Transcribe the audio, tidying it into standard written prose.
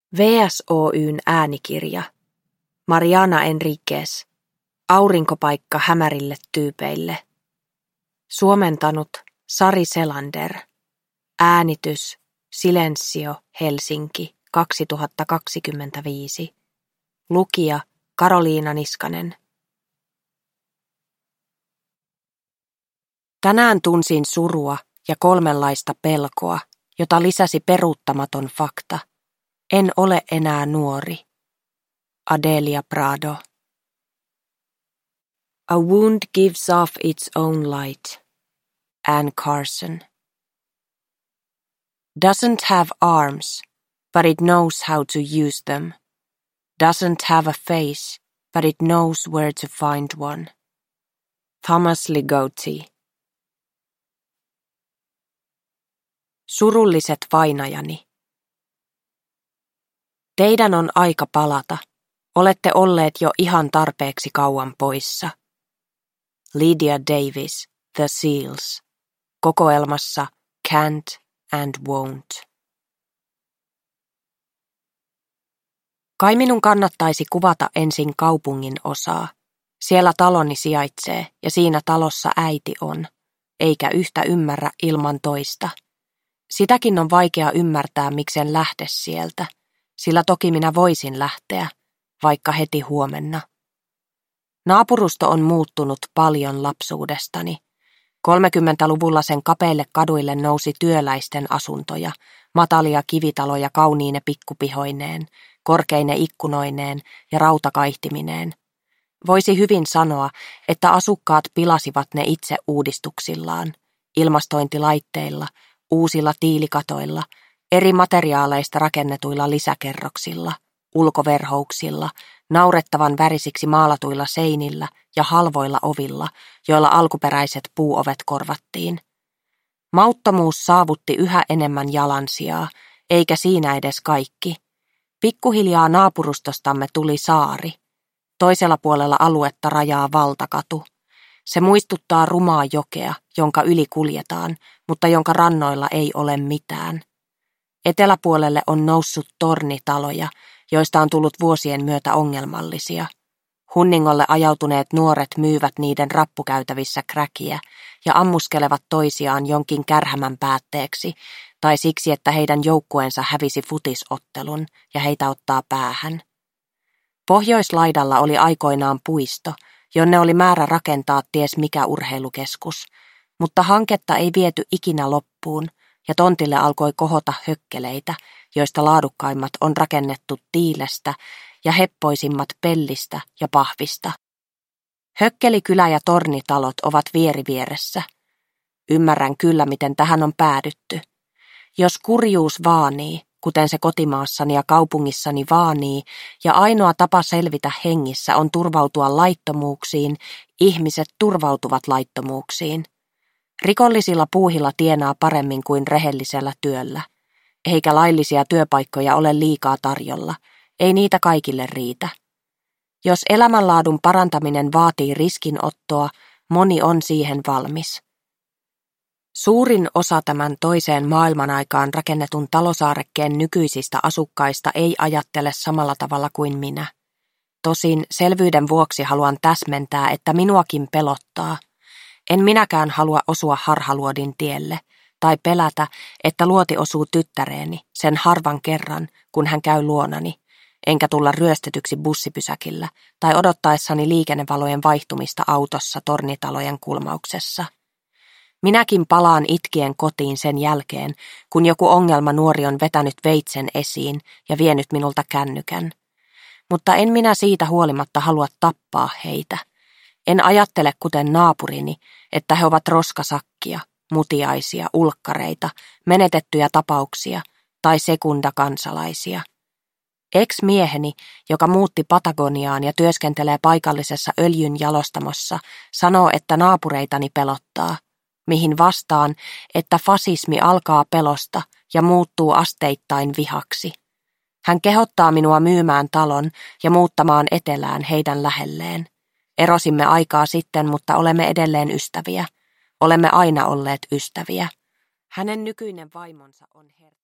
VSOY:n äänikirja. Mariana Enriquez. Aurinkopaikka hämärille tyypeille. Suomentanut Sari Selander. Äänitys Silensio Helsinki 2025. Lukija Karoliina Niskanen. Tänään tunsin surua ja kolmenlaista pelkoa, jota lisäsi peruuttamaton fakta. En ole enää nuori. Adelia Prado. A wound gives off its own light. Anne Carson. Doesn't have arms, but it knows how to use them. Doesn't have a face, but it knows where to find one. Thomas Ligotti. Surulliset vainajani. Teidän on aika palata. Olette olleet jo ihan tarpeeksi kauan poissa. Lydia Davis, The Seals. Kokoelmassa Can't and Won't. Kai minun kannattaisi kuvata ensin kaupungin osaa. Siellä taloni sijaitsee ja siinä talossa äiti on, eikä yhtä ymmärrä ilman toista. Sitäkin on vaikea ymmärtää, miksen lähde sieltä, sillä toki minä voisin lähteä, vaikka heti huomenna. Naapurusto on muuttunut paljon lapsuudestani. 30-luvulla sen kapeille kaduille nousi työläisten asuntoja, matalia kivitaloja kauniine pikkupihoineen, korkeine ikkunoineen ja rautakaihtimineen. Voisi hyvin sanoa, että asukkaat pilasivat ne itse uudistuksillaan, ilmastointilaitteilla, uusilla tiilikatoilla, eri materiaaleista rakennetuilla lisäkerroksilla, ulkoverhouksilla, naurettavan värisiksi maalatuilla seinillä ja halvoilla ovilla, joilla alkuperäiset puuovet korvattiin. Mauttomuus saavutti yhä enemmän jalansijaa, eikä siinä edes kaikki. Pikkuhiljaa naapurustostamme tuli saari. Toisella puolella aluetta rajaa valtakatu. Se muistuttaa rumaa jokea, jonka yli kuljetaan, mutta jonka rannoilla ei ole mitään. Eteläpuolelle on noussut tornitaloja, joista on tullut vuosien myötä ongelmallisia. Hunningolle ajautuneet nuoret myyvät niiden rappukäytävissä kräkiä ja ammuskelevat toisiaan jonkin kärhämän päätteeksi, tai siksi, että heidän joukkueensa hävisi futisottelun ja heitä ottaa päähän. Pohjoislaidalla oli aikoinaan puisto, jonne oli määrä rakentaa ties mikä urheilukeskus, mutta hanketta ei viety ikinä loppuun, ja tontille alkoi kohota hökkeleitä, joista laadukkaimmat on rakennettu tiilestä ja heppoisimmat pellistä ja pahvista. Hökkelikylä ja tornitalot ovat vierivieressä. Ymmärrän kyllä, miten tähän on päädytty. Jos kurjuus vaanii, kuten se kotimaassani ja kaupungissani vaanii, ja ainoa tapa selvitä hengissä on turvautua laittomuuksiin, ihmiset turvautuvat laittomuuksiin. Rikollisilla puuhilla tienaa paremmin kuin rehellisellä työllä, eikä laillisia työpaikkoja ole liikaa tarjolla, ei niitä kaikille riitä. Jos elämänlaadun parantaminen vaatii riskinottoa, moni on siihen valmis. Suurin osa tämän toiseen maailmanaikaan rakennetun talosaarekkeen nykyisistä asukkaista ei ajattele samalla tavalla kuin minä. Tosin selvyyden vuoksi haluan täsmentää, että minuakin pelottaa. En minäkään halua osua harhaluodin tielle tai pelätä, että luoti osuu tyttäreeni sen harvan kerran, kun hän käy luonani, enkä tulla ryöstetyksi bussipysäkillä tai odottaessani liikennevalojen vaihtumista autossa tornitalojen kulmauksessa. Minäkin palaan itkien kotiin sen jälkeen, kun joku ongelma nuori on vetänyt veitsen esiin ja vienyt minulta kännykän. Mutta en minä siitä huolimatta halua tappaa heitä. En ajattele kuten naapurini, että he ovat roskasakkia, mutiaisia, ulkkareita, menetettyjä tapauksia tai sekundakansalaisia. Ex-mieheni, joka muutti Patagoniaan ja työskentelee paikallisessa öljynjalostamossa, sanoo, että naapureitani pelottaa, mihin vastaan, että fasismi alkaa pelosta ja muuttuu asteittain vihaksi. Hän kehottaa minua myymään talon ja muuttamaan etelään heidän lähelleen. Erosimme aikaa sitten, mutta olemme edelleen ystäviä. Olemme aina olleet ystäviä. Hänen nykyinen vaimonsa on